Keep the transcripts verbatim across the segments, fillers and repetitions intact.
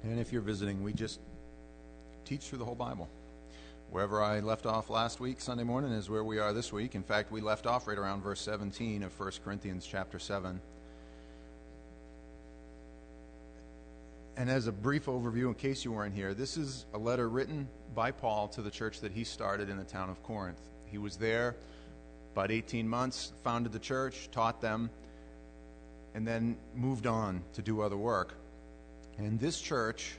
And if you're visiting, we just teach through the whole Bible. Wherever I left off last week, Sunday morning, is where we are this week. In fact, we left off right around verse seventeen of First Corinthians chapter seven. And as a brief overview, in case you weren't here, this is a letter written by Paul to the church that he started in the town of Corinth. He was there about eighteen months, founded the church, taught them, and then moved on to do other work. And this church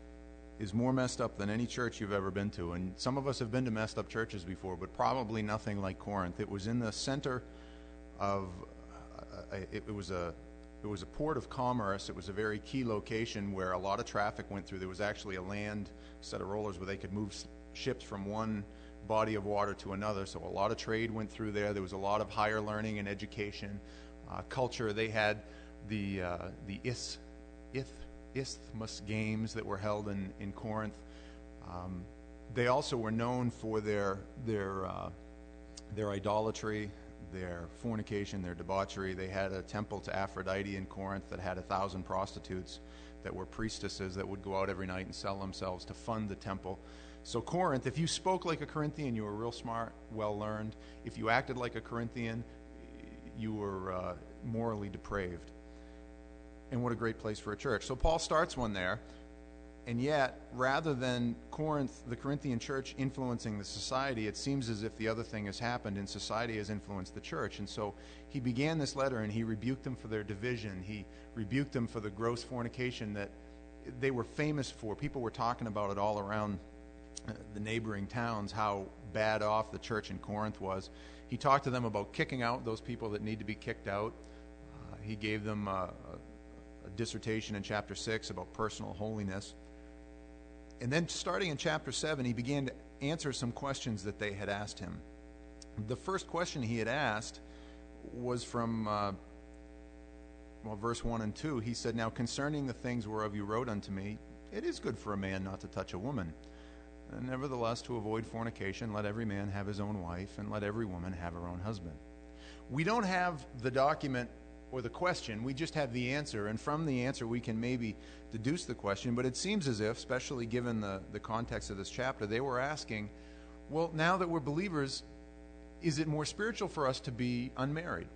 is more messed up than any church you've ever been to. And some of us have been to messed up churches before, but probably nothing like Corinth. It was in the center of, uh, it, it was a it was a port of commerce. It was a very key location where a lot of traffic went through. There was actually a land set of rollers where they could move ships from one body of water to another. So a lot of trade went through there. There was a lot of higher learning and education, uh, culture. They had the uh, the is, ith, Isthmus games that were held in, in Corinth. Um, they also were known for their their uh, their idolatry, their fornication, their debauchery. They had a temple to Aphrodite in Corinth that had a thousand prostitutes that were priestesses that would go out every night and sell themselves to fund the temple. So Corinth, if you spoke like a Corinthian, you were real smart, well learned. If you acted like a Corinthian, you were uh, morally depraved. And what a great place for a church. So Paul starts one there, and yet, rather than Corinth, the Corinthian church influencing the society, it seems as if the other thing has happened, and society has influenced the church. And so he began this letter, and he rebuked them for their division. He rebuked them for the gross fornication that they were famous for. People were talking about it all around the neighboring towns, how bad off the church in Corinth was. He talked to them about kicking out those people that need to be kicked out. Uh, he gave them uh, a dissertation in chapter six about personal holiness. And then starting in chapter seven, he began to answer some questions that they had asked him. The first question he had asked was from uh, well, verse one and two. He said, "Now concerning the things whereof you wrote unto me, it is good for a man not to touch a woman. And nevertheless, to avoid fornication, let every man have his own wife, and let every woman have her own husband." We don't have the document or the question, we just have the answer, and from the answer we can maybe deduce the question, but it seems as if, especially given the, the context of this chapter, they were asking, well, now that we're believers, is it more spiritual for us to be unmarried?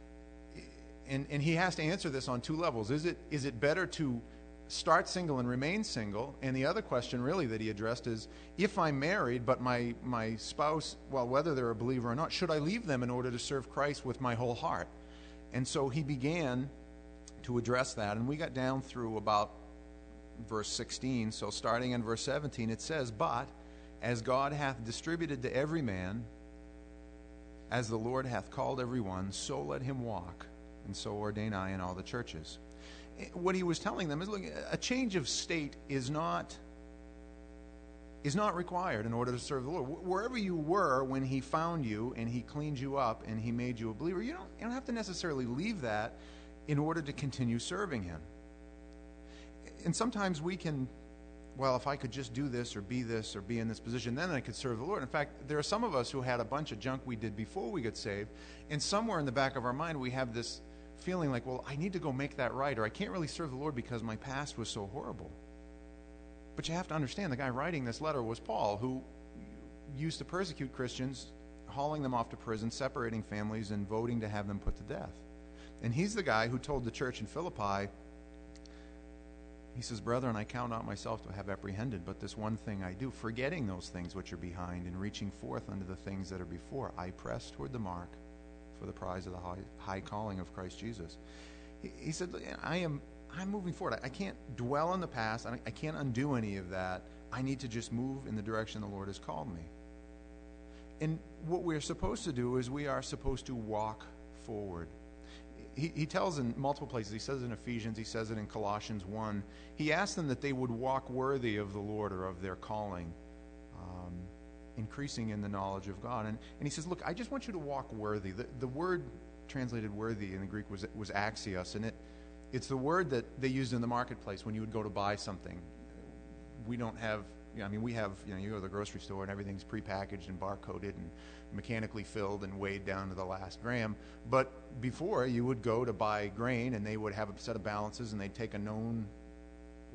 And, and he has to answer this on two levels. Is it is it better to start single and remain single? And the other question really that he addressed is, if I'm married, but my, my spouse, well, whether they're a believer or not, should I leave them in order to serve Christ with my whole heart? And so he began to address that, and we got down through about verse sixteen. So starting in verse seventeen, it says, "But as God hath distributed to every man, as the Lord hath called every one, so let him walk, and so ordain I in all the churches." What he was telling them is, look, a change of state is not is not required in order to serve the Lord. Wherever you were when he found you and he cleaned you up and he made you a believer, you don't, you don't have to necessarily leave that in order to continue serving him. And sometimes we can, well, if I could just do this or be this or be in this position, then I could serve the Lord. In fact, there are some of us who had a bunch of junk we did before we got saved, and somewhere in the back of our mind we have this feeling like, well, I need to go make that right, or I can't really serve the Lord because my past was so horrible. But you have to understand, the guy writing this letter was Paul, who used to persecute Christians, hauling them off to prison, separating families, and voting to have them put to death. And he's the guy who told the church in Philippi, he says, "Brethren, I count not myself to have apprehended, but this one thing I do, forgetting those things which are behind, and reaching forth unto the things that are before, I press toward the mark for the prize of the high, high calling of Christ Jesus." He, he said, I am I'm moving forward. I, I can't dwell on the past. I, I can't undo any of that. I need to just move in the direction the Lord has called me. And what we're supposed to do is we are supposed to walk forward. He, he tells in multiple places. He says in Ephesians, he says it in Colossians one. He asked them that they would walk worthy of the Lord or of their calling, um, increasing in the knowledge of God. And, and he says, look, I just want you to walk worthy. The, the word translated worthy in the Greek was, was axios, and it it's the word that they used in the marketplace when you would go to buy something. We don't have, you know, I mean, we have, you know, you go to the grocery store and everything's prepackaged and barcoded and mechanically filled and weighed down to the last gram. But before, you would go to buy grain and they would have a set of balances and they'd take a known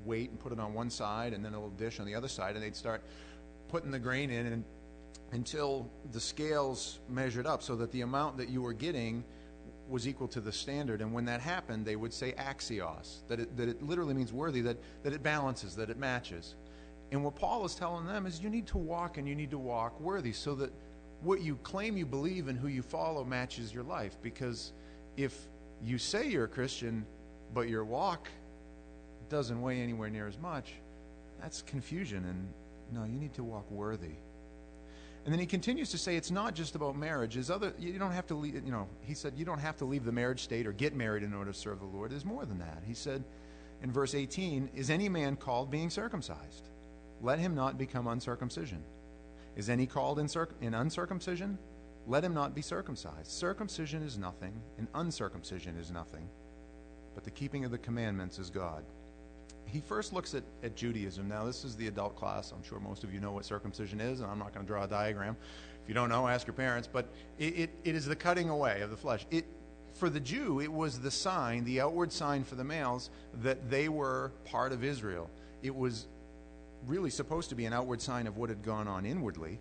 weight and put it on one side and then a little dish on the other side, and they'd start putting the grain in and, until the scales measured up so that the amount that you were getting was equal to the standard. And when that happened, they would say axios, that it, that it literally means worthy, that, that it balances, that it matches. And what Paul is telling them is you need to walk, and you need to walk worthy, so that what you claim you believe and who you follow matches your life. Because if you say you're a Christian, but your walk doesn't weigh anywhere near as much, that's confusion. And no, you need to walk worthy. And then he continues to say it's not just about marriage. There's other, you don't have to leave, you know, he said you don't have to leave the marriage state or get married in order to serve the Lord. There's more than that. He said in verse eighteen, is any man called being circumcised? Let him not become uncircumcision. Is any called in, circ- in uncircumcision? Let him not be circumcised. Circumcision is nothing, and uncircumcision is nothing, but the keeping of the commandments is God. He first looks at, at Judaism. Now, this is the adult class. I'm sure most of you know what circumcision is, and I'm not going to draw a diagram. If you don't know, ask your parents. But it, it, it is the cutting away of the flesh. It, for the Jew, it was the sign, the outward sign for the males, that they were part of Israel. It was really supposed to be an outward sign of what had gone on inwardly.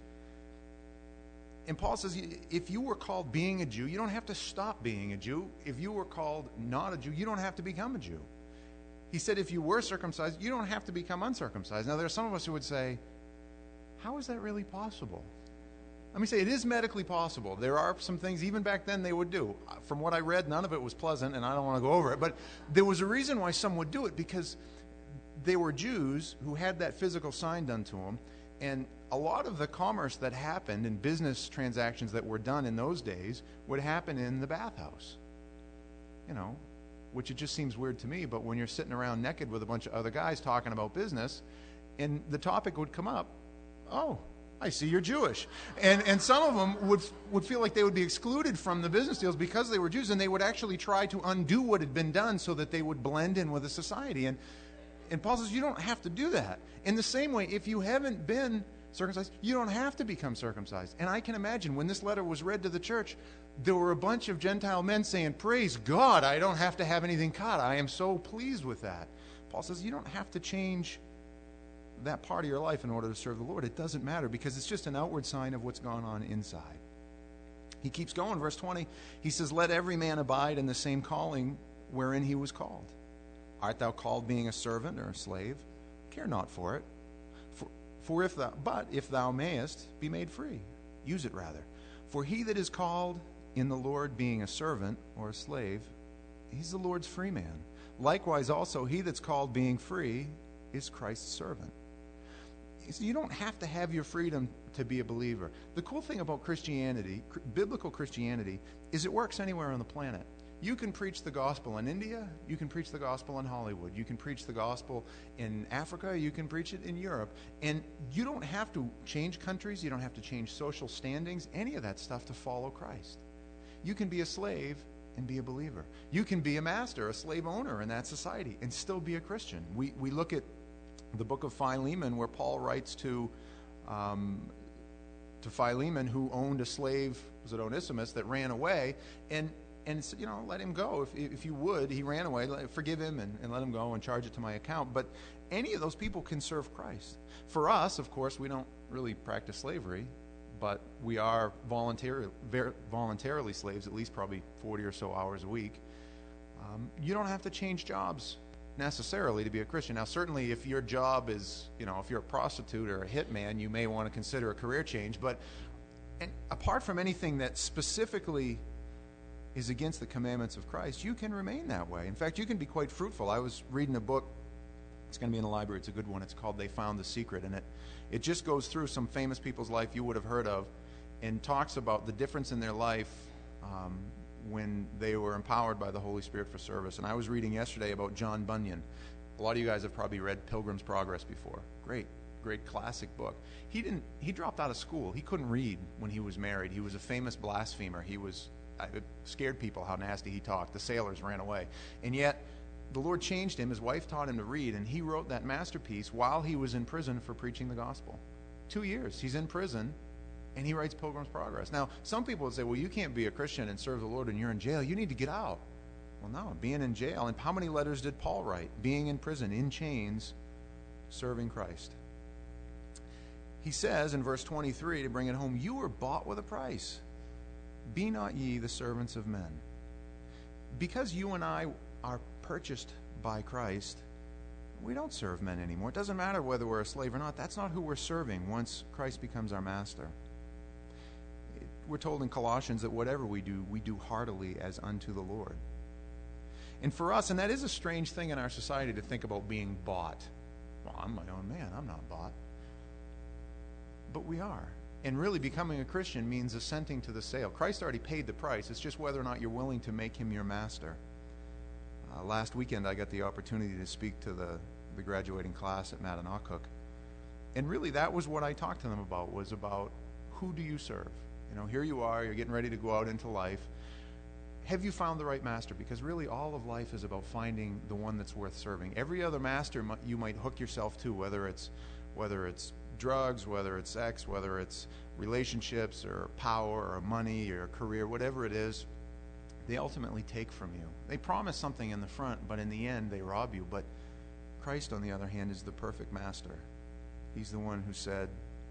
And Paul says, if you were called being a Jew, you don't have to stop being a Jew. If you were called not a Jew, you don't have to become a Jew. He said if you were circumcised, you don't have to become uncircumcised. Now, there are some of us who would say, how is that really possible? Let me say, it is medically possible. There are some things, even back then, they would do. From what I read, none of it was pleasant, and I don't want to go over it. But there was a reason why some would do it, because they were Jews who had that physical sign done to them. And a lot of the commerce that happened and business transactions that were done in those days would happen in the bathhouse. You know, which it just seems weird to me, but when you're sitting around naked with a bunch of other guys talking about business, and the topic would come up, oh, I see you're Jewish. And and some of them would would feel like they would be excluded from the business deals because they were Jews, and they would actually try to undo what had been done so that they would blend in with the society. And and Paul says you don't have to do that. In the same way, if you haven't been circumcised, you don't have to become circumcised. And I can imagine when this letter was read to the church, there were a bunch of Gentile men saying, praise God, I don't have to have anything cut. I am so pleased with that. Paul says you don't have to change that part of your life in order to serve the Lord. It doesn't matter, because it's just an outward sign of what's gone on inside. He keeps going, verse twenty. He says, let every man abide in the same calling wherein he was called. Art thou called being a servant or a slave? Care not for it. For, for if thou, but if thou mayest be made free, use it rather. For he that is called in the Lord being a servant or a slave, he's the Lord's free man. Likewise also he that's called being free is Christ's servant. So you don't have to have your freedom to be a believer. The cool thing about Christianity, biblical Christianity, is it works anywhere on the planet. You can preach the gospel in India, you can preach the gospel in Hollywood, you can preach the gospel in Africa, you can preach it in Europe. And you don't have to change countries, you don't have to change social standings, any of that stuff to follow Christ. You can be a slave and be a believer. You can be a master, a slave owner in that society, and still be a Christian. We we look at the book of Philemon, where Paul writes to um, to Philemon, who owned a slave, was it Onesimus, that ran away, and and said, you know, let him go. If if you would, he ran away, forgive him and, and let him go and charge it to my account. But any of those people can serve Christ. For us, of course, we don't really practice slavery, but we are voluntarily, voluntarily slaves, at least probably forty or so hours a week. Um, you don't have to change jobs necessarily to be a Christian. Now, certainly if your job is, you know, if you're a prostitute or a hitman, you may want to consider a career change. But and apart from anything that specifically is against the commandments of Christ, you can remain that way. In fact, you can be quite fruitful. I was reading a book. It's going to be in the library. It's a good one. It's called They Found the Secret. And it, it just goes through some famous people's life you would have heard of and talks about the difference in their life um, when they were empowered by the Holy Spirit for service. And I was reading yesterday about John Bunyan. A lot of you guys have probably read Pilgrim's Progress before. Great, great classic book. He didn't. He dropped out of school. He couldn't read when he was married. He was a famous blasphemer. He was it scared people how nasty he talked. The sailors ran away. And yet the Lord changed him. His wife taught him to read, and he wrote that masterpiece while he was in prison for preaching the gospel. Two years. He's in prison, and he writes Pilgrim's Progress. Now, some people would say, well, you can't be a Christian and serve the Lord when you're in jail. You need to get out. Well, no, being in jail. And how many letters did Paul write? Being in prison, in chains, serving Christ. He says in verse twenty-three, to bring it home, you were bought with a price. Be not ye the servants of men. Because you and I are purchased by Christ, we don't serve men anymore. It doesn't matter whether we're a slave or not. That's not who we're serving once Christ becomes our master. We're told in Colossians that whatever we do, we do heartily as unto the Lord. And for us, and that is a strange thing in our society to think about being bought. Well, I'm my own man. I'm not bought. But we are. And really becoming a Christian means assenting to the sale. Christ already paid the price. It's just whether or not you're willing to make him your master. Uh, last weekend, I got the opportunity to speak to the, the graduating class at Mattanockhook. And really, that was what I talked to them about, was about who do you serve? You know, here you are, you're getting ready to go out into life. Have you found the right master? Because really, all of life is about finding the one that's worth serving. Every other master you might hook yourself to, whether it's whether it's drugs, whether it's sex, whether it's relationships or power or money or career, whatever it is, they ultimately take from you. They promise something in the front, but in the end, they rob you. But Christ, on the other hand, is the perfect master. He's the one who said,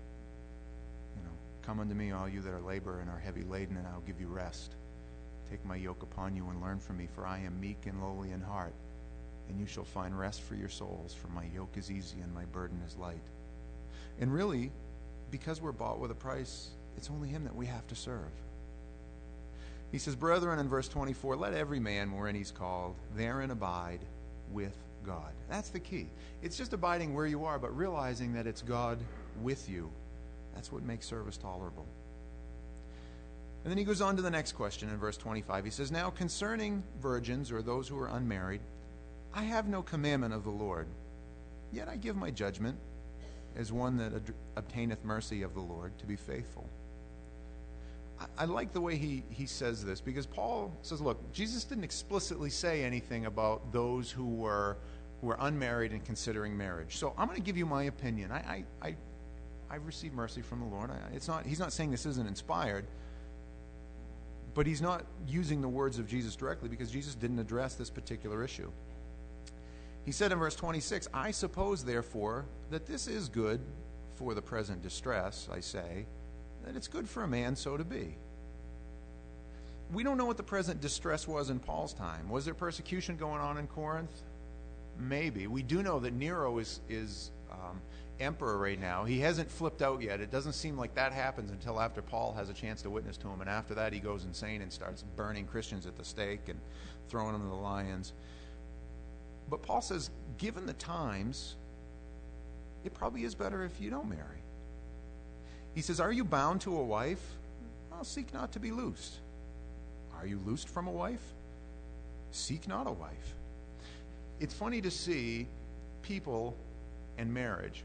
you know, come unto me, all you that are labor and are heavy laden, and I'll give you rest. Take my yoke upon you and learn from me, for I am meek and lowly in heart, and you shall find rest for your souls, for my yoke is easy and my burden is light. And really, because we're bought with a price, it's only him that we have to serve. He says, brethren, in verse twenty-four, let every man, wherein he's called, therein abide with God. That's the key. It's just abiding where you are, but realizing that it's God with you. That's what makes service tolerable. And then he goes on to the next question in verse twenty-five. He says, now concerning virgins, or those who are unmarried, I have no commandment of the Lord, yet I give my judgment as one that ad- obtaineth mercy of the Lord, to be faithful. I, I like the way he, he says this, because Paul says, look, Jesus didn't explicitly say anything about those who were who were unmarried and considering marriage. So I'm going to give you my opinion. I I, I I've received mercy from the Lord. I, it's not he's not saying this isn't inspired, but he's not using the words of Jesus directly, because Jesus didn't address this particular issue. He said in verse twenty-six, I suppose, therefore, that this is good for the present distress, I say, that it's good for a man so to be. We don't know what the present distress was in Paul's time. Was there persecution going on in Corinth? Maybe. We do know that Nero is, is um, emperor right now. He hasn't flipped out yet. It doesn't seem like that happens until after Paul has a chance to witness to him. And after that, he goes insane and starts burning Christians at the stake and throwing them to the lions. But Paul says, given the times, it probably is better if you don't marry. He says, are you bound to a wife? Well, seek not to be loosed. Are you loosed from a wife? Seek not a wife. It's funny to see people and marriage.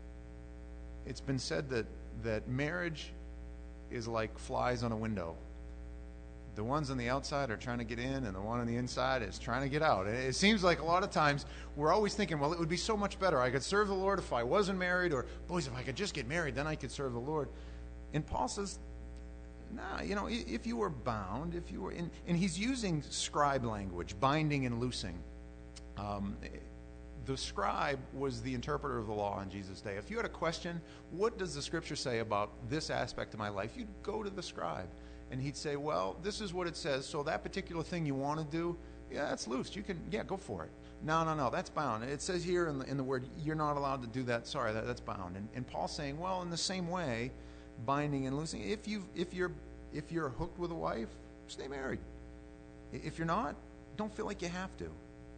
It's been said that, that marriage is like flies on a window. The ones on the outside are trying to get in, and the one on the inside is trying to get out. And it seems like a lot of times we're always thinking, well, it would be so much better. I could serve the Lord if I wasn't married, or, boys, if I could just get married, then I could serve the Lord. And Paul says, nah, you know, if you were bound, if you were in, and he's using scribe language, binding and loosing. Um, the scribe was the interpreter of the law in Jesus' day. If you had a question, what does the scripture say about this aspect of my life? You'd go to the scribe. And he'd say, well, this is what it says. So that particular thing you want to do, yeah, that's loose. You can, yeah, go for it. No, no, no, that's bound. It says here in the, in the word, you're not allowed to do that. Sorry, that, that's bound. And, and Paul's saying, well, in the same way, binding and loosing. If you if you're if you're hooked with a wife, stay married. If you're not, don't feel like you have to.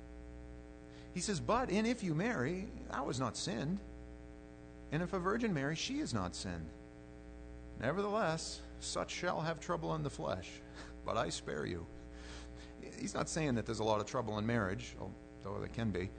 He says, but and if you marry, that was not sinned. And if a virgin marries, she is not sinned. Nevertheless, such shall have trouble in the flesh, but I spare you. He's not saying that there's a lot of trouble in marriage, although there can be.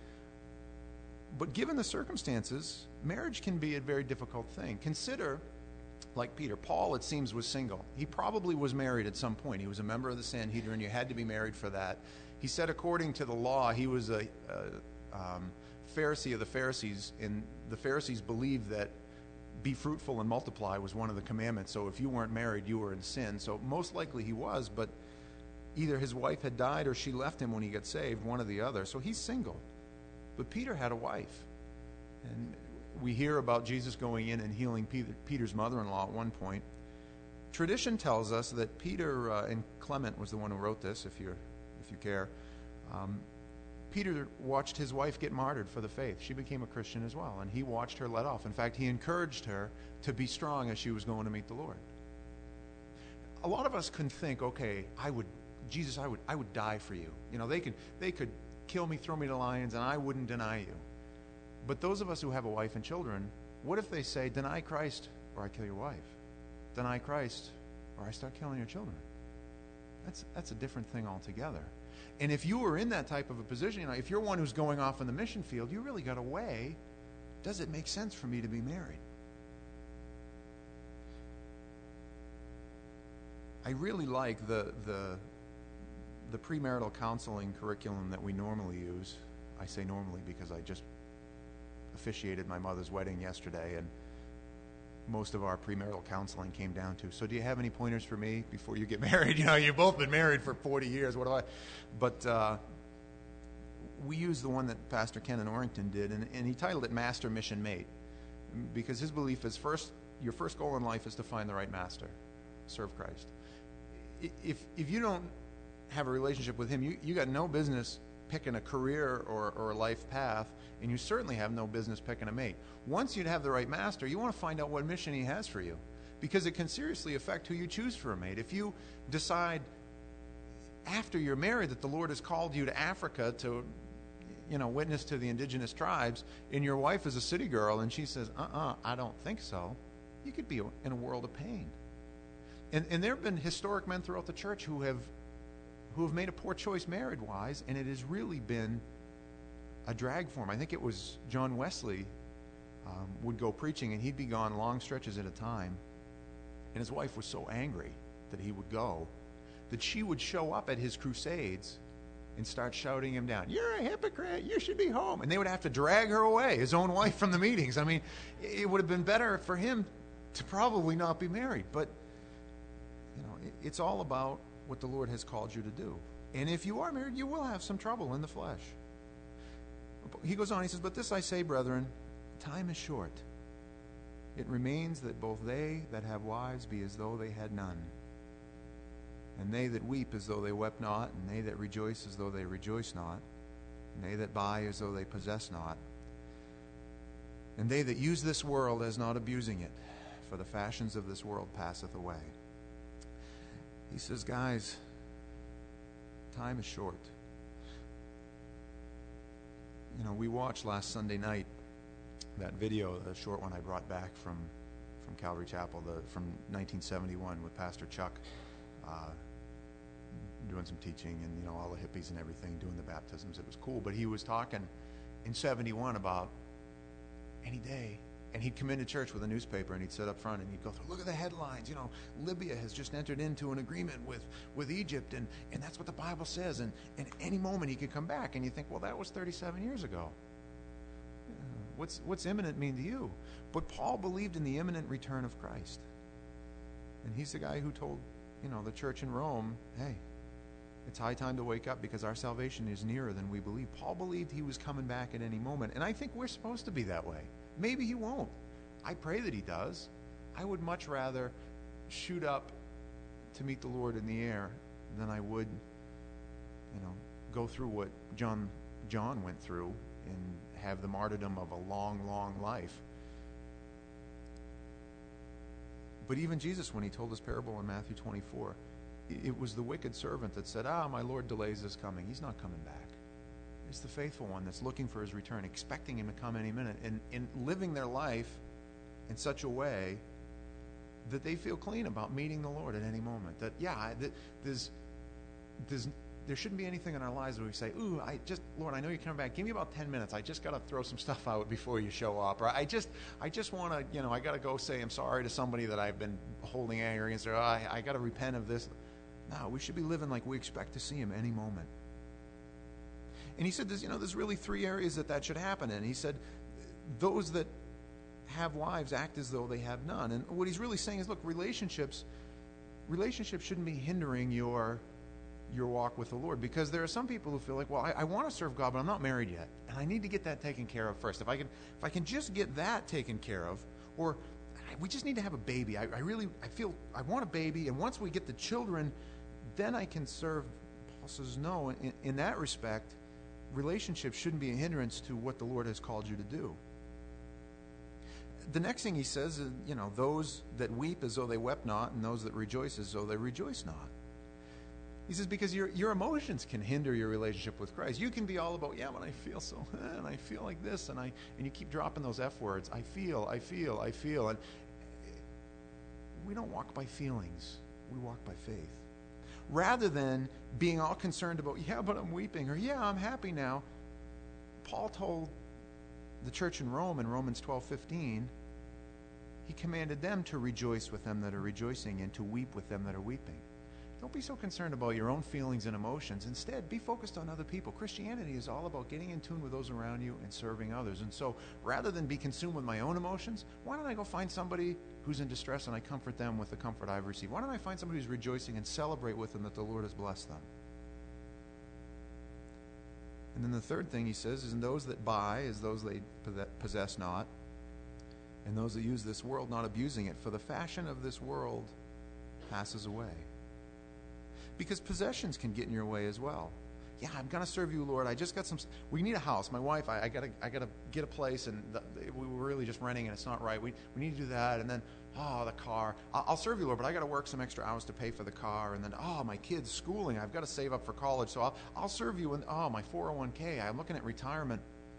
But given the circumstances, marriage can be a very difficult thing. Consider, like Peter, Paul, it seems, was single. He probably was married at some point. He was a member of the Sanhedrin. You had to be married for that. He said according to the law, he was a, a um, Pharisee of the Pharisees, and the Pharisees believed that be fruitful and multiply was one of the commandments. So if you weren't married, you were in sin. So most likely he was, but either his wife had died or she left him when he got saved, one or the other. So he's single. But Peter had a wife. And we hear about Jesus going in and healing Peter, Peter's mother-in-law at one point. Tradition tells us that Peter, uh, and Clement was the one who wrote this, if you're, if you care. Um, Peter watched his wife get martyred for the faith. She became a Christian as well, and he watched her let off. In fact, he encouraged her to be strong as she was going to meet the Lord. A lot of us can think, okay, I would, Jesus, I would, I would die for you. You know, they could, they could kill me, throw me to lions, and I wouldn't deny you. But those of us who have a wife and children, what if they say, deny Christ or I kill your wife? Deny Christ or I start killing your children? That's, that's a different thing altogether. And if you were in that type of a position, you know, if you're one who's going off in the mission field, you really got to weigh, does it make sense for me to be married? I really like the, the, the premarital counseling curriculum that we normally use. I say normally because I just officiated my mother's wedding yesterday, and most of our premarital counseling came down to, so do you have any pointers for me before you get married? You know, you've both been married for forty years. What do I? But uh, we used the one that Pastor Ken in Orrington did, and, and he titled it Master Mission Mate, because his belief is first, your first goal in life is to find the right master, serve Christ. If if you don't have a relationship with him, you, you got no business picking a career or, or a life path, and you certainly have no business picking a mate. Once you have the right master, you want to find out what mission he has for you, because it can seriously affect who you choose for a mate. If you decide after you're married that the Lord has called you to Africa to, you know, witness to the indigenous tribes, and your wife is a city girl and she says, uh-uh, I don't think so, you could be in a world of pain. And, and there have been historic men throughout the church who have who have made a poor choice marriage-wise, and it has really been a drag for him. I think it was John Wesley um, would go preaching, and he'd be gone long stretches at a time, and his wife was so angry that he would go that she would show up at his crusades and start shouting him down. You're a hypocrite. You should be home. And they would have to drag her away, his own wife, from the meetings. I mean, it would have been better for him to probably not be married. But, you know, it's all about what the Lord has called you to do. And if you are married, you will have some trouble in the flesh. He goes on, he says, but this I say, brethren, time is short. It remains that both they that have wives be as though they had none, and they that weep as though they wept not, and they that rejoice as though they rejoice not, and they that buy as though they possess not, and they that use this world as not abusing it, for the fashions of this world passeth away. He says, guys, time is short. You know, we watched last Sunday night that video, the short one I brought back from, from Calvary Chapel, the, from nineteen seventy-one with Pastor Chuck uh, doing some teaching, and, you know, all the hippies and everything doing the baptisms. It was cool. But he was talking in seventy-one about any day. And he'd come into church with a newspaper, and he'd sit up front, and he'd go through, look at the headlines. You know, Libya has just entered into an agreement with, with Egypt, and, and that's what the Bible says. And, and any moment he could come back. And you think, well, that was thirty-seven years ago. Uh, what's, what's imminent mean to you? But Paul believed in the imminent return of Christ. And he's the guy who told, you know, the church in Rome, hey, it's high time to wake up because our salvation is nearer than we believe. Paul believed he was coming back at any moment. And I think we're supposed to be that way. Maybe he won't. I pray that he does. I would much rather shoot up to meet the Lord in the air than I would, you know, go through what John John went through and have the martyrdom of a long, long life. But even Jesus, when he told his parable in Matthew twenty-four, it was the wicked servant that said, ah, my Lord delays his coming. He's not coming back. It's the faithful one that's looking for his return, expecting him to come any minute, and, and living their life in such a way that they feel clean about meeting the Lord at any moment. That, yeah, there's, there's, there shouldn't be anything in our lives where we say, ooh, I just, Lord, I know you're coming back. Give me about ten minutes. I just got to throw some stuff out before you show up. Or I just I just want to, you know, I got to go say I'm sorry to somebody that I've been holding anger against. Or oh, I, I got to repent of this. No, we should be living like we expect to see him any moment. And he said, there's, you know, there's really three areas that that should happen in. He said, those that have wives act as though they have none. And what he's really saying is, look, relationships, relationships shouldn't be hindering your your walk with the Lord. Because there are some people who feel like, well, I, I want to serve God, but I'm not married yet, and I need to get that taken care of first. If I can, if I can just get that taken care of, or we just need to have a baby. I, I really, I feel, I want a baby, and once we get the children, then I can serve. Paul says, no, in, in that respect, relationships shouldn't be a hindrance to what the Lord has called you to do. The next thing he says is, you know, those that weep as though they wept not, and those that rejoice as though they rejoice not. He says, because your your emotions can hinder your relationship with Christ. You can be all about, yeah, but I feel so, and I feel like this, and I and you keep dropping those F words. I feel, I feel, I feel. And we don't walk by feelings. We walk by faith. Rather than being all concerned about, yeah, but I'm weeping, or yeah, I'm happy now. Paul told the church in Rome in Romans twelve fifteen, he commanded them to rejoice with them that are rejoicing and to weep with them that are weeping. Don't be so concerned about your own feelings and emotions. Instead, be focused on other people. Christianity is all about getting in tune with those around you and serving others. And so, rather than be consumed with my own emotions, why don't I go find somebody who's in distress and I comfort them with the comfort I've received? Why don't I find somebody who's rejoicing and celebrate with them that the Lord has blessed them? And then the third thing he says is, and those that buy as those they possess not, and those that use this world not abusing it, for the fashion of this world passes away. Because possessions can get in your way as well. Yeah, I'm going to serve you, Lord. I just got some. We need a house. My wife, I, I got to, I got to get a place, and the, we were really just renting, and it's not right. We we need to do that, and then oh, the car. I'll, I'll serve you, Lord, but I got to work some extra hours to pay for the car, and then oh, my kids' schooling. I've got to save up for college, so I'll I'll serve you. And oh, my four oh one k. I'm looking at retirement.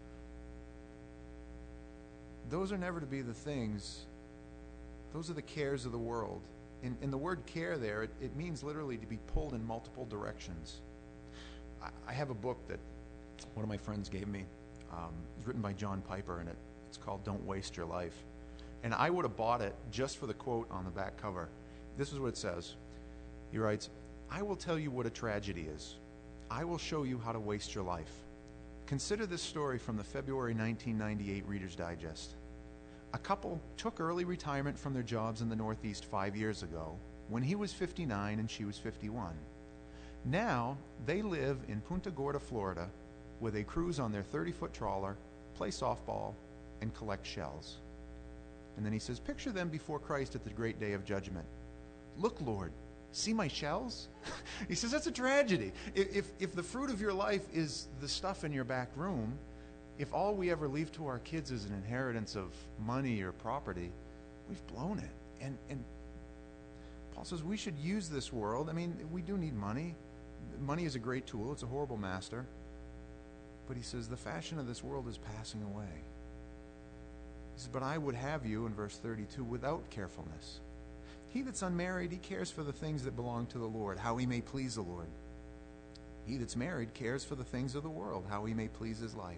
Those are never to be the things. Those are the cares of the world. In, in the word care there, it, it means literally to be pulled in multiple directions. I, I have a book that one of my friends gave me. Um, it's written by John Piper, and it, it's called Don't Waste Your Life. And I would have bought it just for the quote on the back cover. This is what it says. He writes, I will tell you what a tragedy is. I will show you how to waste your life. Consider this story from the February nineteen ninety-eight Reader's Digest. A couple took early retirement from their jobs in the Northeast five years ago when he was fifty-nine and she was fifty-one. Now they live in Punta Gorda, Florida, where they cruise on their thirty-foot trawler, play softball, and collect shells. And then he says, picture them before Christ at the great day of judgment. Look, Lord, see my shells? He says, that's a tragedy. If, if, if the fruit of your life is the stuff in your back room, if all we ever leave to our kids is an inheritance of money or property, we've blown it. And, and Paul says we should use this world. I mean, we do need money. Money is a great tool. It's a horrible master. But he says the fashion of this world is passing away. He says, but I would have you, in verse thirty-two, without carefulness. He that's unmarried, he cares for the things that belong to the Lord, how he may please the Lord. He that's married cares for the things of the world, how he may please his life.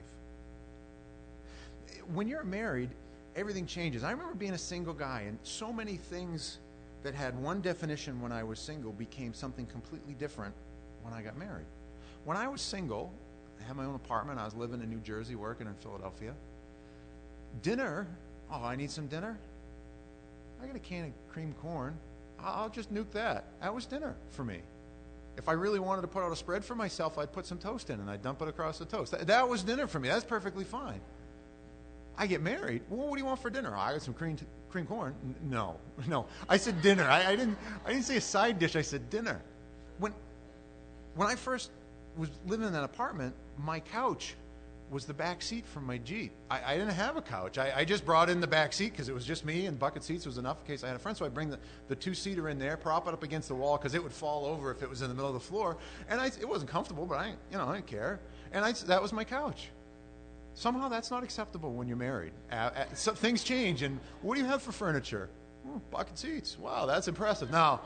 When you're married, everything changes. I remember being a single guy, and so many things that had one definition when I was single became something completely different when I got married. When I was single, I had my own apartment. I was living in New Jersey, working in Philadelphia. Dinner, oh, I need some dinner? I got a can of creamed corn. I'll just nuke that. That was dinner for me. If I really wanted to put out a spread for myself, I'd put some toast in and I'd dump it across the toast. That, that was dinner for me. That's perfectly fine. I get married. Well, what do you want for dinner? Oh, I got some cream cream corn. N- no, no. I said dinner. I, I didn't. I didn't say a side dish. I said dinner. When when I first was living in that apartment, my couch was the back seat from my Jeep. I, I didn't have a couch. I, I just brought in the back seat because it was just me, and bucket seats was enough in case I had a friend. So I bring the, the two-seater in there, prop it up against the wall because it would fall over if it was in the middle of the floor. And I, it wasn't comfortable, but I, you know, I didn't care. And I, that was my couch. Somehow that's not acceptable when you're married. Uh, uh, so things change, and what do you have for furniture? Oh, bucket seats. Wow, that's impressive. Now,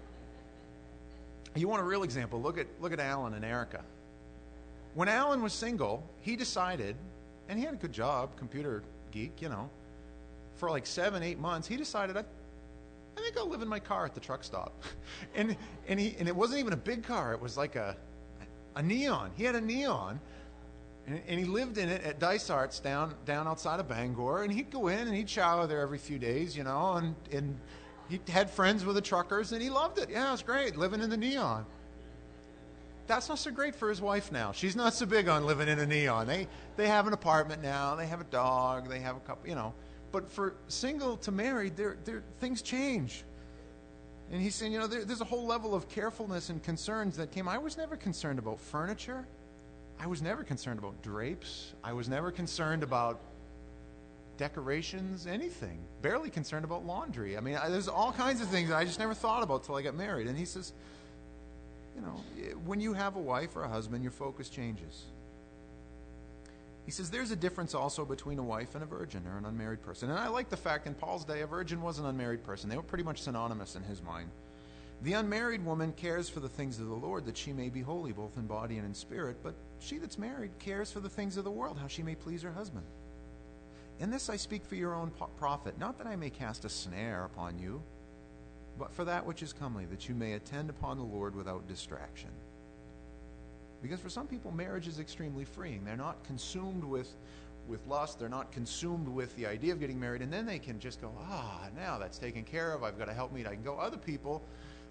you want a real example? Look at look at Alan and Erica. When Alan was single, he decided, and he had a good job, computer geek, you know, for like seven, eight months, he decided, I, I think I'll live in my car at the truck stop. and and he and it wasn't even a big car. It was like a a Neon. He had a Neon. And, and he lived in it at Dysart's down down outside of Bangor, and he'd go in and he'd shower there every few days, you know, and, and he had friends with the truckers, and he loved it. Yeah, it was great, living in the Neon. that's not so great for his wife now. She's not so big on living in a neon. They they have an apartment now. They have a dog. They have a couple, you know. But for single to married, there there things change. And he's saying, you know, there, there's a whole level of carefulness and concerns that came. I was never concerned about furniture. I was never concerned about drapes. I was never concerned about decorations, anything. Barely concerned about laundry. I mean, I, there's all kinds of things that I just never thought about till I got married. And he says, you know, when you have a wife or a husband, your focus changes. He says there's a difference also between a wife and a virgin or an unmarried person. And I like the fact in Paul's day, a virgin was an unmarried person. They were pretty much synonymous in his mind. The unmarried woman cares for the things of the Lord, that she may be holy, both in body and in spirit. But she that's married cares for the things of the world, how she may please her husband. In this I speak for your own profit, not that I may cast a snare upon you, but for that which is comely, that you may attend upon the Lord without distraction. Because for some people, marriage is extremely freeing. They're not consumed with, with lust. They're not consumed with the idea of getting married. And then they can just go, ah, now that's taken care of. I've got a helpmeet. I can go. Other people,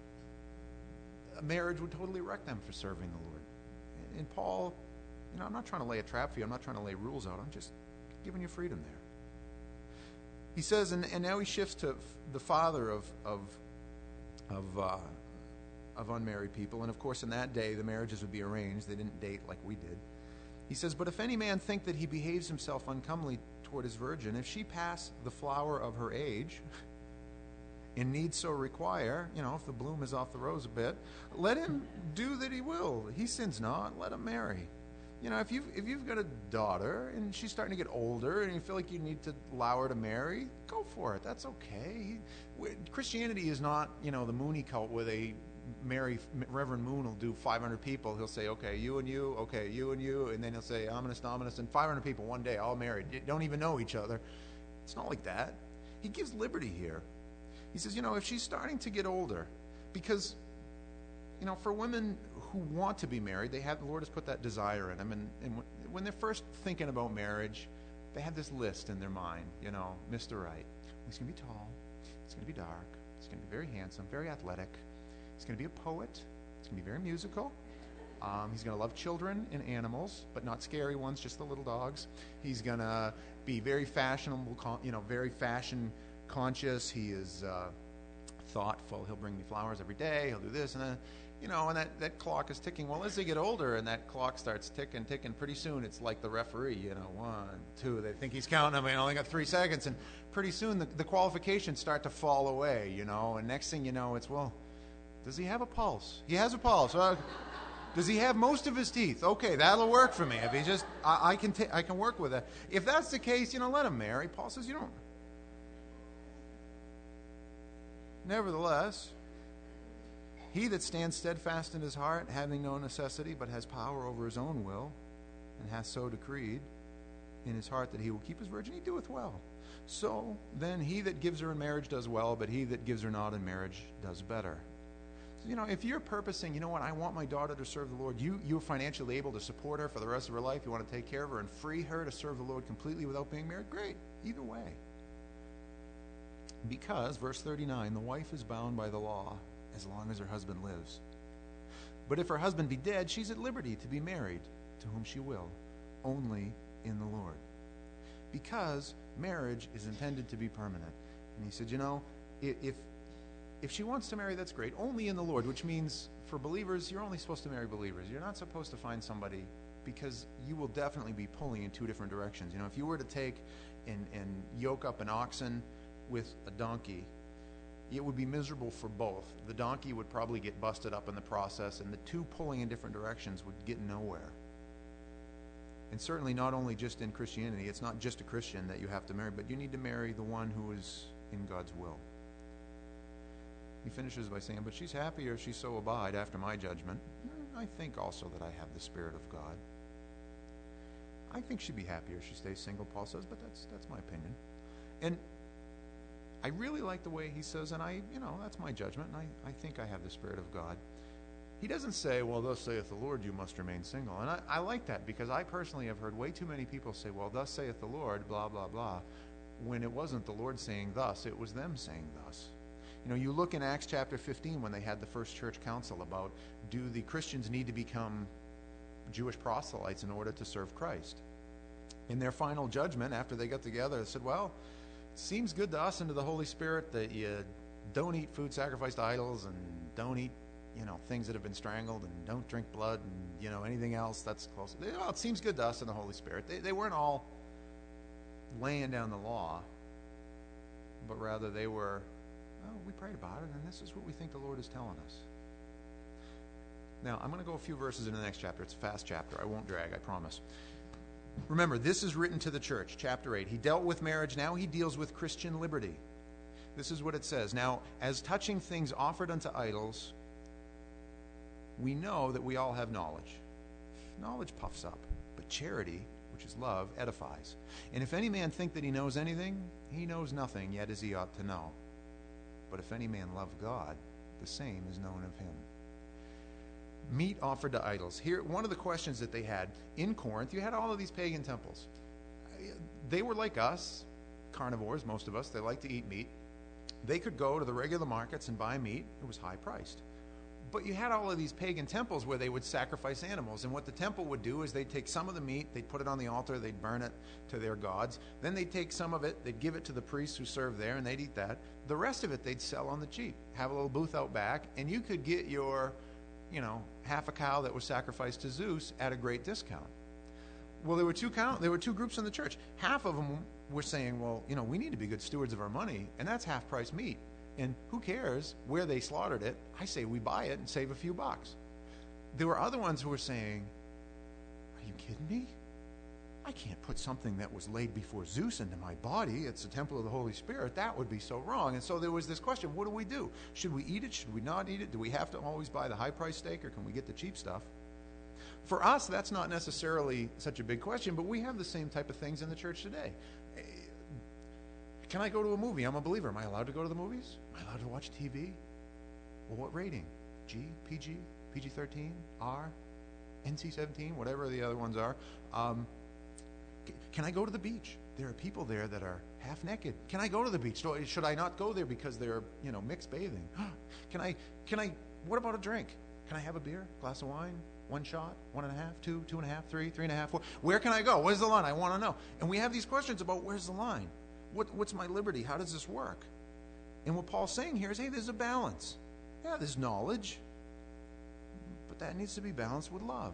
a marriage would totally wreck them for serving the Lord. And, and Paul, you know, I'm not trying to lay a trap for you. I'm not trying to lay rules out. I'm just giving you freedom there. He says, and, and now he shifts to the father of of of uh, of unmarried people. And of course, in that day, the marriages would be arranged. They didn't date like we did. He says, but if any man think that he behaves himself uncomely toward his virgin, if she pass the flower of her age, and need so require, you know, if the bloom is off the rose a bit, let him do that he will. He sins not, let him marry. You know, if you've, if you've got a daughter and she's starting to get older and you feel like you need to allow her to marry, go for it. That's okay. Christianity is not, you know, the Mooney cult where they marry, Reverend Moon will do five hundred people. He'll say, okay, you and you, okay, you and you, and then he'll say, ominous, ominous, and five hundred people one day, all married. You don't even know each other. It's not like that. He gives liberty here. He says, you know, if she's starting to get older, because, you know, for women who want to be married, they have, the Lord has put that desire in them. And, and when they're first thinking about marriage, they have this list in their mind, you know, Mister Right. He's going to be tall. He's going to be dark. He's going to be very handsome, very athletic. He's going to be a poet. He's going to be very musical. Um, he's going to love children and animals, but not scary ones, just the little dogs. He's going to be very fashionable, you know, very fashion conscious. He is uh, thoughtful. He'll bring me flowers every day. He'll do this and that. You know, and that, that clock is ticking. Well, as they get older and that clock starts ticking, ticking, pretty soon it's like the referee, you know, one, two. They think he's counting them. I only got three seconds. And pretty soon the, the qualifications start to fall away, you know. And next thing you know, it's, well, does he have a pulse? He has a pulse. Uh, does he have most of his teeth? Okay, that'll work for me. If he just, I, I can, t- I can work with that. If that's the case, you know, let him marry. Paul says, you don't. Nevertheless, he that stands steadfast in his heart, having no necessity, but has power over his own will, and hath so decreed in his heart that he will keep his virgin, he doeth well. So then he that gives her in marriage does well, but he that gives her not in marriage does better. So, you know, if you're purposing, you know what, I want my daughter to serve the Lord, you, you're financially able to support her for the rest of her life, you want to take care of her and free her to serve the Lord completely without being married, great, either way. Because, verse thirty-nine, the wife is bound by the law as long as her husband lives. But if her husband be dead, she's at liberty to be married to whom she will, only in the Lord. Because marriage is intended to be permanent. And he said, you know, if if she wants to marry, that's great, only in the Lord, which means for believers, you're only supposed to marry believers. You're not supposed to find somebody, because you will definitely be pulling in two different directions. You know, if you were to take and, and yoke up an oxen with a donkey, it would be miserable for both. The donkey would probably get busted up in the process, and the two pulling in different directions would get nowhere. And certainly not only just in Christianity, it's not just a Christian that you have to marry, but you need to marry the one who is in God's will. He finishes by saying, but she's happier if she so abide after my judgment. I think also that I have the Spirit of God. I think she'd be happier if she stays single, Paul says, but that's that's my opinion. And I really like the way he says, and I, you know, that's my judgment, and I, I think I have the Spirit of God. He doesn't say, well, thus saith the Lord, you must remain single. And I, I like that, because I personally have heard way too many people say, well, thus saith the Lord, blah, blah, blah, when it wasn't the Lord saying thus, it was them saying thus. You know, you look in Acts chapter fifteen when they had the first church council about, do the Christians need to become Jewish proselytes in order to serve Christ? In their final judgment, after they got together, they said, well, it seems good to us and to the Holy Spirit that you don't eat food sacrificed to idols, and don't eat, you know, things that have been strangled, and don't drink blood, and, you know, anything else that's close. They, well, it seems good to us and the Holy Spirit. They, they weren't all laying down the law, but rather they were, oh, we prayed about it, and this is what we think the Lord is telling us. Now, I'm going to go a few verses in the next chapter. It's a fast chapter. I won't drag, I promise. Remember, this is written to the church, chapter eight. He dealt with marriage. Now he deals with Christian liberty. This is what it says. Now, as touching things offered unto idols, we know that we all have knowledge. Knowledge puffs up, but charity, which is love, edifies. And if any man think that he knows anything, he knows nothing, yet as he ought to know. But if any man love God, the same is known of him. Meat offered to idols. Here, one of the questions that they had in Corinth, you had all of these pagan temples. They were like us, carnivores, most of us. They like to eat meat. They could go to the regular markets and buy meat. It was high priced. But you had all of these pagan temples where they would sacrifice animals. And what the temple would do is they'd take some of the meat, they'd put it on the altar, they'd burn it to their gods. Then they'd take some of it, they'd give it to the priests who served there, and they'd eat that. The rest of it they'd sell on the cheap. Have a little booth out back, and you could get your, you know, half a cow that was sacrificed to Zeus at a great discount. Well, there were two count, there were two groups in the church. Half of them were saying, well, you know, we need to be good stewards of our money, and that's half-price meat. And who cares where they slaughtered it? I say we buy it and save a few bucks. There were other ones who were saying, are you kidding me? I can't put something that was laid before Zeus into my body. It's the temple of the Holy Spirit. That would be so wrong. And so there was this question, what do we do? Should we eat it? Should we not eat it? Do we have to always buy the high-priced steak, or can we get the cheap stuff? For us, that's not necessarily such a big question, but we have the same type of things in the church today. Can I go to a movie? I'm a believer. Am I allowed to go to the movies? Am I allowed to watch T V? Well, what rating? G, P G, P G thirteen, R, N C seventeen, whatever the other ones are. Um, can I go to the beach? There are people there that are half naked. Can I go to the beach? Should I not go there because they're, you know, mixed bathing? Can I, can I, what about a drink? Can I have a beer, glass of wine, one shot, one and a half, two, two and a half, three, three and a half, four? Where can I go? Where's the line? I want to know. And we have these questions about where's the line? What, what's my liberty? How does this work? And what Paul's saying here is, hey, there's a balance. Yeah, there's knowledge, but that needs to be balanced with love.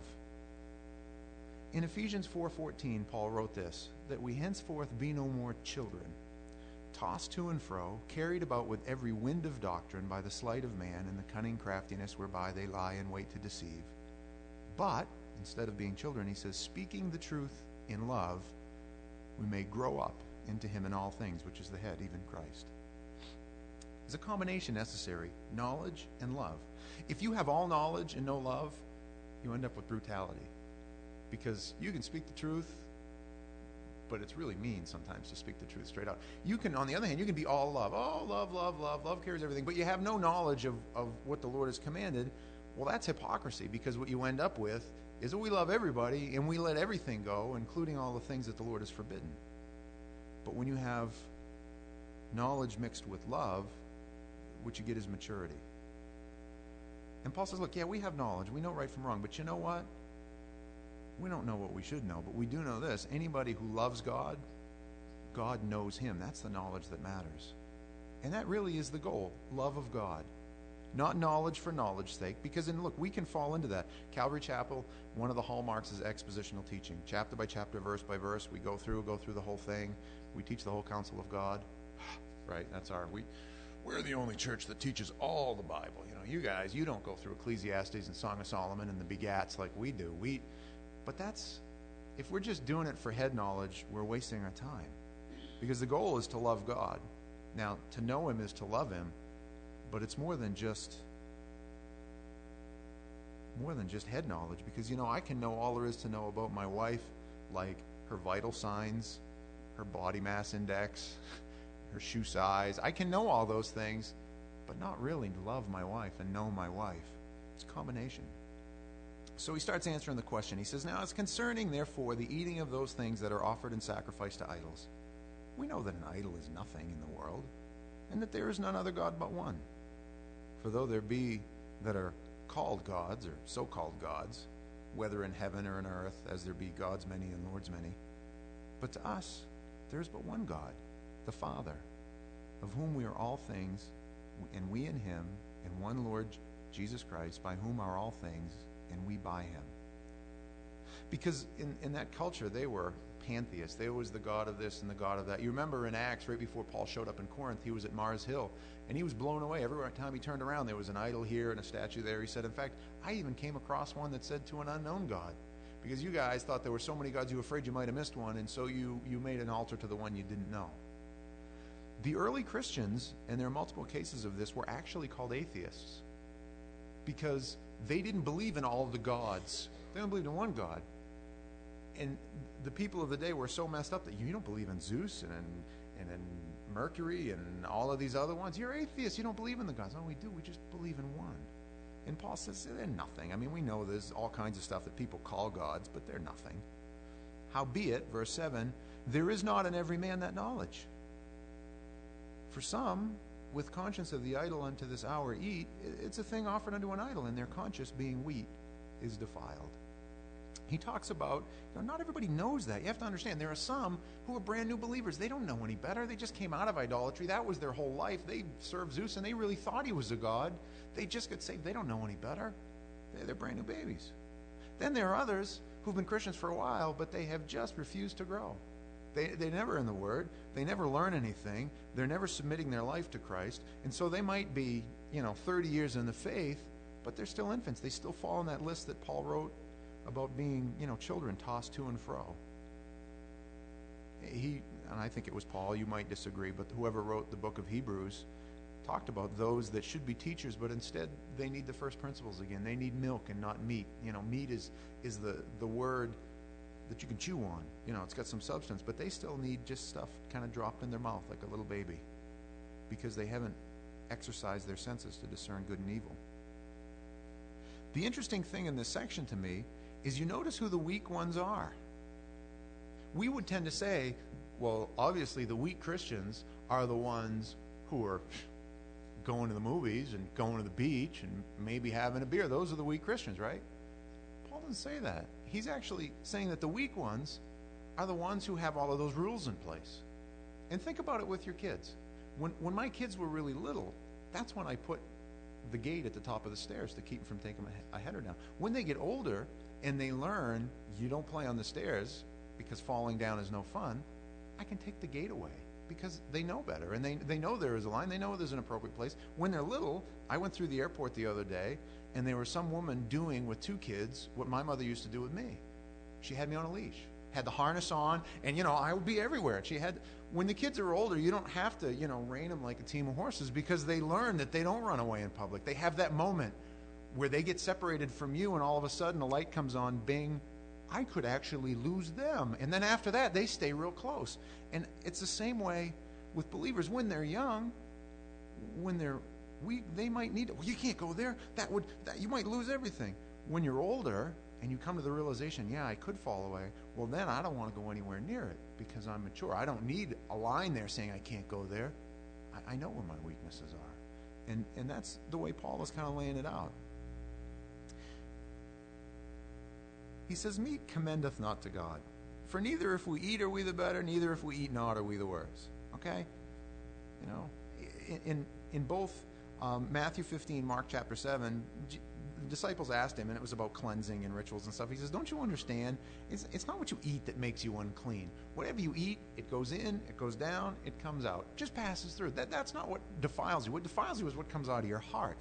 In Ephesians four fourteen, Paul wrote this, that we henceforth be no more children, tossed to and fro, carried about with every wind of doctrine by the sleight of man and the cunning craftiness whereby they lie in wait to deceive. But, instead of being children, he says, speaking the truth in love, we may grow up into him in all things, which is the head, even Christ. There's a combination necessary, knowledge and love. If you have all knowledge and no love, you end up with brutality. Because you can speak the truth, but it's really mean sometimes to speak the truth straight out. You can, on the other hand, you can be all love. Oh, love, love, love, love carries everything. But you have no knowledge of, of what the Lord has commanded. Well, that's hypocrisy, because what you end up with is that we love everybody and we let everything go, including all the things that the Lord has forbidden. But when you have knowledge mixed with love, what you get is maturity. And Paul says, look, yeah, we have knowledge. We know right from wrong. But you know what? We don't know what we should know, but we do know this. Anybody who loves God, God knows him. That's the knowledge that matters. And that really is the goal, love of God. Not knowledge for knowledge's sake, because, and look, we can fall into that. Calvary Chapel, one of the hallmarks is expositional teaching. Chapter by chapter, verse by verse, we go through, go through the whole thing. We teach the whole counsel of God. Right, that's our, we, we're the only church that teaches all the Bible. You know, you guys, you don't go through Ecclesiastes and Song of Solomon and the begats like we do. We, but that's, if we're just doing it for head knowledge, we're wasting our time. Because the goal is to love God. Now, to know him is to love him, but it's more than just more than just head knowledge, because, you know, I can know all there is to know about my wife, like her vital signs, her body mass index, her shoe size. I can know all those things, but not really love my wife and know my wife. It's a combination. So he starts answering the question. He says, now, as concerning, therefore, the eating of those things that are offered in sacrifice to idols, we know that an idol is nothing in the world, and that there is none other God but one. For though there be that are called gods, or so-called gods, whether in heaven or in earth, as there be gods many and lords many, but to us there is but one God, the Father, of whom we are all things, and we in him, and one Lord Jesus Christ, by whom are all things, and we by him. Because in, in that culture, they were pantheists. They was the god of this and the god of that. You remember in Acts, right before Paul showed up in Corinth, he was at Mars Hill, and he was blown away. Every time he turned around, there was an idol here and a statue there. He said, in fact, I even came across one that said to an unknown God. Because you guys thought there were so many gods, you were afraid you might have missed one, and so you, you made an altar to the one you didn't know. The early Christians, and there are multiple cases of this, were actually called atheists because they didn't believe in all of the gods. They only believed in one God. And the people of the day were so messed up that you don't believe in Zeus and in, and in Mercury and all of these other ones. You're atheists. You don't believe in the gods. No, we do. We just believe in one. And Paul says they're nothing. I mean, we know there's all kinds of stuff that people call gods, but they're nothing. Howbeit, verse seven, there is not in every man that knowledge. For some, with conscience of the idol unto this hour eat, it's a thing offered unto an idol, and their conscience, being wheat, is defiled. He talks about, you know, not everybody knows that. You have to understand, there are some who are brand new believers. They don't know any better. They just came out of idolatry. That was their whole life. They served Zeus, and they really thought he was a god. They just got saved. They don't know any better. They're, they're brand new babies. Then there are others who've been Christians for a while, but they have just refused to grow. They, they're never in the Word. They never learn anything. They're never submitting their life to Christ. And so they might be, you know, thirty years in the faith, but they're still infants. They still fall on that list that Paul wrote about being, you know, children tossed to and fro. He, and I think it was Paul, you might disagree, but whoever wrote the book of Hebrews talked about those that should be teachers, but instead they need the first principles again. They need milk and not meat. You know, meat is, is the, the word that you can chew on. You know, it's got some substance, but they still need just stuff kind of dropped in their mouth like a little baby because they haven't exercised their senses to discern good and evil. The interesting thing in this section to me is you notice who the weak ones are. We would tend to say, well, obviously the weak Christians are the ones who are going to the movies and going to the beach and maybe having a beer. Those are the weak Christians, right? Paul doesn't say that. He's actually saying that the weak ones are the ones who have all of those rules in place. And think about it with your kids. When, when my kids were really little, that's when I put the gate at the top of the stairs to keep them from taking a header down. When they get older and they learn you don't play on the stairs because falling down is no fun, I can take the gate away because they know better and they, they know there is a line. They know there's an appropriate place. When they're little, I went through the airport the other day and there was some woman doing with two kids what my mother used to do with me. She had me on a leash, had the harness on, and, you know, I would be everywhere. She had, when the kids are older, you don't have to, you know, rein them like a team of horses because they learn that they don't run away in public. They have that moment where they get separated from you and all of a sudden a light comes on, bing, I could actually lose them. And then after that, they stay real close. And it's the same way with believers. When they're young, when they're weak, they might need it. Well, you can't go there. That would, that, you might lose everything. When you're older and you come to the realization, yeah, I could fall away, well, then I don't want to go anywhere near it because I'm mature. I don't need a line there saying I can't go there. I, I know where my weaknesses are. And, and that's the way Paul is kind of laying it out. He says, meat commendeth not to God. For neither if we eat are we the better, neither if we eat not are we the worse. Okay? You know, in in, in both um, Matthew fifteen, Mark chapter seven, G- the disciples asked him, and it was about cleansing and rituals and stuff. He says, don't you understand? It's, it's not what you eat that makes you unclean. Whatever you eat, it goes in, it goes down, it comes out. It just passes through. That, that's not what defiles you. What defiles you is what comes out of your heart.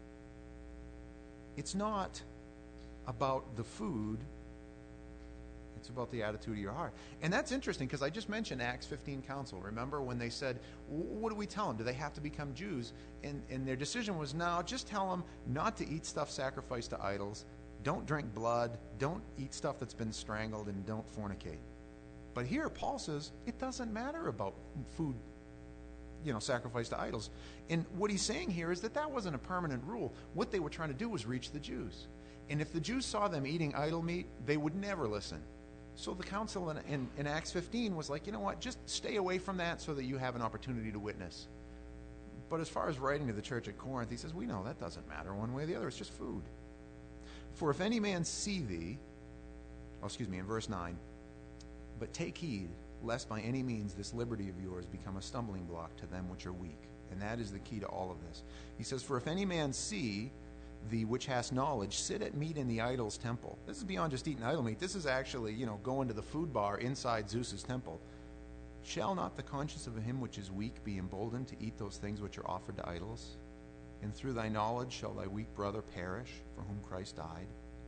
It's not about the food, it's about the attitude of your heart. And that's interesting because I just mentioned Acts fifteen council. Remember when they said, what do we tell them? Do they have to become Jews? And, and their decision was, no, just tell them not to eat stuff sacrificed to idols, don't drink blood, don't eat stuff that's been strangled, and don't fornicate. But here Paul says it doesn't matter about food, you know, sacrificed to idols. And what he's saying here is that that wasn't a permanent rule. What they were trying to do was reach the Jews. And if the Jews saw them eating idol meat, they would never listen. So the council in, in, in Acts fifteen was like, you know what, just stay away from that so that you have an opportunity to witness. But as far as writing to the church at Corinth, he says, we know that doesn't matter one way or the other. It's just food. For if any man see thee, oh, excuse me, in verse nine, but take heed, lest by any means this liberty of yours become a stumbling block to them which are weak. And that is the key to all of this. He says, for if any man see thee which hast knowledge sit at meat in the idol's temple. This is beyond just eating idol meat. This is actually, you know, going to the food bar inside Zeus's temple. Shall not the conscience of him which is weak be emboldened to eat those things which are offered to idols? And through thy knowledge shall thy weak brother perish, for whom Christ died?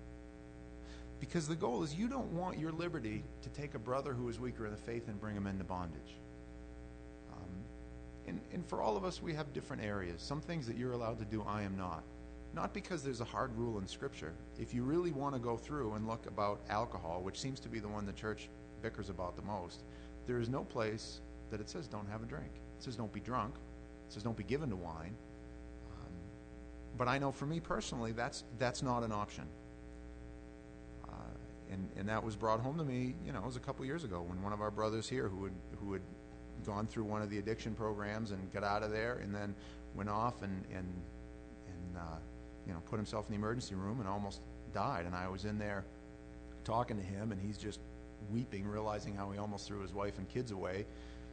Because the goal is you don't want your liberty to take a brother who is weaker in the faith and bring him into bondage. Um, and, and for all of us, we have different areas. Some things that you're allowed to do, I am not. Not because there's a hard rule in Scripture. If you really want to go through and look about alcohol, which seems to be the one the church bickers about the most, there is no place that it says don't have a drink. It says don't be drunk. It says don't be given to wine. Um, but I know for me personally, that's that's not an option. Uh, and, and that was brought home to me, you know, it was a couple years ago when one of our brothers here who had, who had gone through one of the addiction programs and got out of there and then went off and, and, and uh, you know, put himself in the emergency room and almost died. And I was in there talking to him, and he's just weeping, realizing how he almost threw his wife and kids away.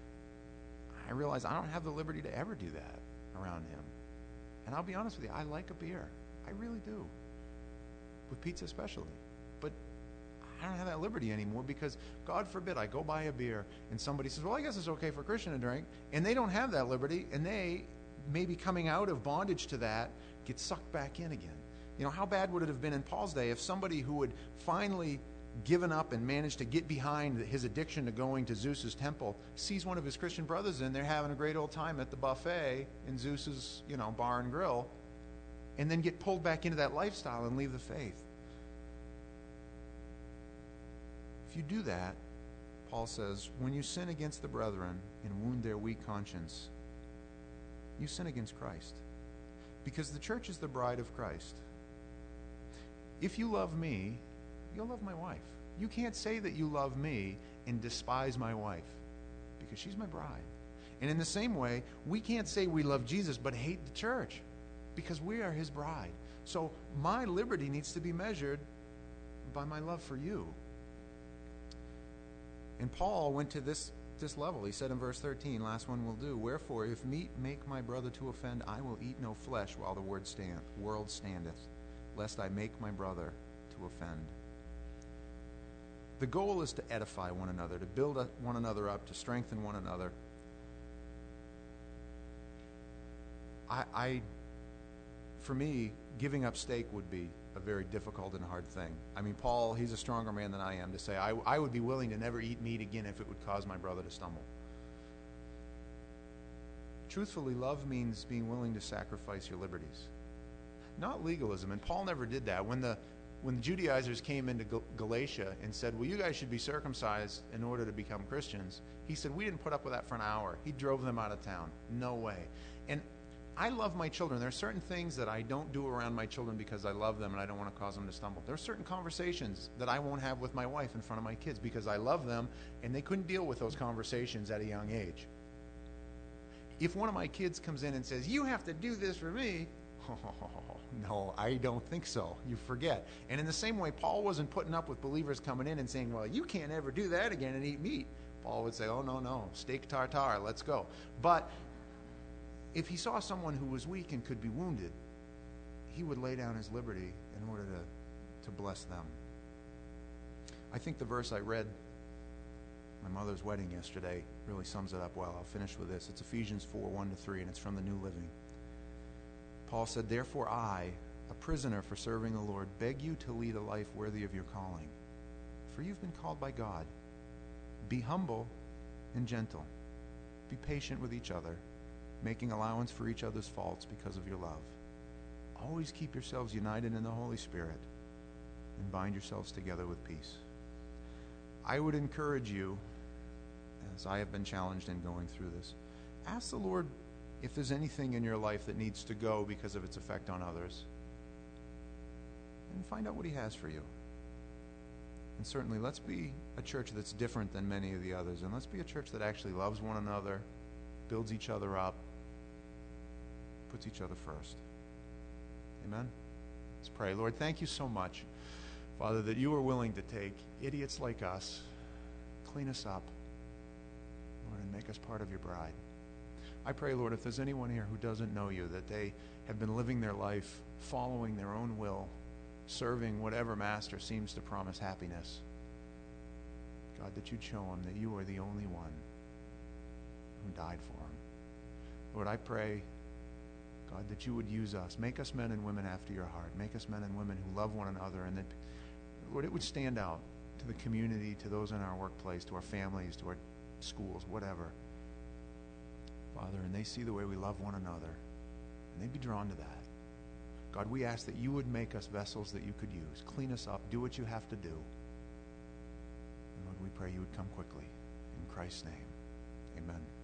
I realized I don't have the liberty to ever do that around him. And I'll be honest with you, I like a beer. I really do. With pizza especially. But I don't have that liberty anymore because, God forbid, I go buy a beer and somebody says, well, I guess it's okay for a Christian to drink. And they don't have that liberty, and they, maybe coming out of bondage to that, get sucked back in again. You know, how bad would it have been in Paul's day if somebody who had finally given up and managed to get behind his addiction to going to Zeus's temple sees one of his Christian brothers in there having a great old time at the buffet in Zeus's, you know, bar and grill, and then get pulled back into that lifestyle and leave the faith. If you do that, Paul says, when you sin against the brethren and wound their weak conscience, you sin against Christ. Because the church is the bride of Christ. If you love me, you'll love my wife. You can't say that you love me and despise my wife, because she's my bride. And in the same way, we can't say we love Jesus but hate the church, because we are his bride. So my liberty needs to be measured by my love for you. And Paul went to this this level. He said in verse thirteen, last one will do, wherefore if meat make my brother to offend, I will eat no flesh while the word stand, world standeth, lest I make my brother to offend. The goal is to edify one another, to build one another up, to strengthen one another. I, I for me, giving up steak would be a very difficult and hard thing. I mean, Paul, he's a stronger man than I am to say, I, I would be willing to never eat meat again if it would cause my brother to stumble. Truthfully, love means being willing to sacrifice your liberties. Not legalism, and Paul never did that. When the, when the Judaizers came into Gal- Galatia and said, well, you guys should be circumcised in order to become Christians, he said, we didn't put up with that for an hour. He drove them out of town. No way. And I love my children. There are certain things that I don't do around my children because I love them and I don't want to cause them to stumble. There are certain conversations that I won't have with my wife in front of my kids because I love them and they couldn't deal with those conversations at a young age. If one of my kids comes in and says, you have to do this for me, oh, no, I don't think so. You forget. And in the same way, Paul wasn't putting up with believers coming in and saying, well, you can't ever do that again and eat meat. Paul would say, oh, no, no, steak tartare, let's go. But if he saw someone who was weak and could be wounded, he would lay down his liberty in order to, to bless them. I think the verse I read my mother's wedding yesterday really sums it up well. I'll finish with this. It's Ephesians four, one to three, and it's from the New Living. Paul said, therefore I, a prisoner for serving the Lord, beg you to lead a life worthy of your calling. For you've been called by God. Be humble and gentle. Be patient with each other, making allowance for each other's faults because of your love. Always keep yourselves united in the Holy Spirit and bind yourselves together with peace. I would encourage you, as I have been challenged in going through this, ask the Lord if there's anything in your life that needs to go because of its effect on others, and find out what he has for you. And certainly, let's be a church that's different than many of the others, and let's be a church that actually loves one another, builds each other up, puts each other first. Amen? Let's pray. Lord, thank you so much, Father, that you are willing to take idiots like us, clean us up, Lord, and make us part of your bride. I pray, Lord, if there's anyone here who doesn't know you, that they have been living their life following their own will, serving whatever master seems to promise happiness, God, that you'd show them that you are the only one who died for them. Lord, I pray, God, that you would use us. Make us men and women after your heart. Make us men and women who love one another, and that, Lord, it would stand out to the community, to those in our workplace, to our families, to our schools, whatever. Father, and they see the way we love one another, and they'd be drawn to that. God, we ask that you would make us vessels that you could use. Clean us up. Do what you have to do. And Lord, we pray you would come quickly. In Christ's name, amen.